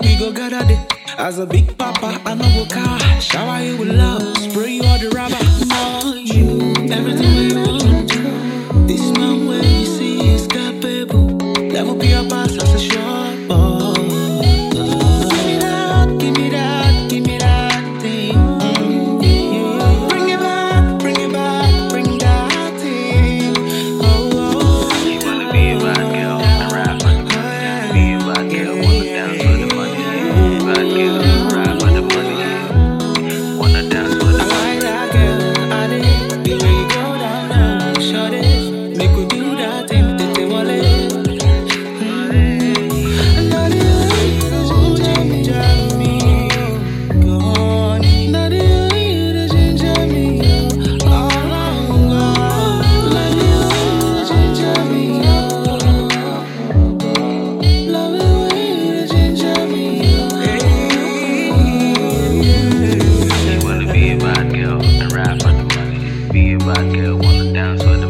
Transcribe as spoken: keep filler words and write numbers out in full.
we go gather there. As a big papa, I know go car. Shower you with love, spray you all the rubber. Now you, everything we want to. This man where you see is capable. Never be a pass as a short ball. Give me that, give me that, give me that thing. Mm, yeah. Bring it back, bring it back, bring that thing. Oh, oh. You wanna be a bad girl and rap for the money. Be a bad girl, wanna dance for the money. Bad girl, rap for the money. Wanna dance for the I money. like that girl, I did. The way you go down now, shut it. Make we do that thing, take the wallet. You wanna be a bad girl and rap for the money. Be a bad girl, wanna dance for the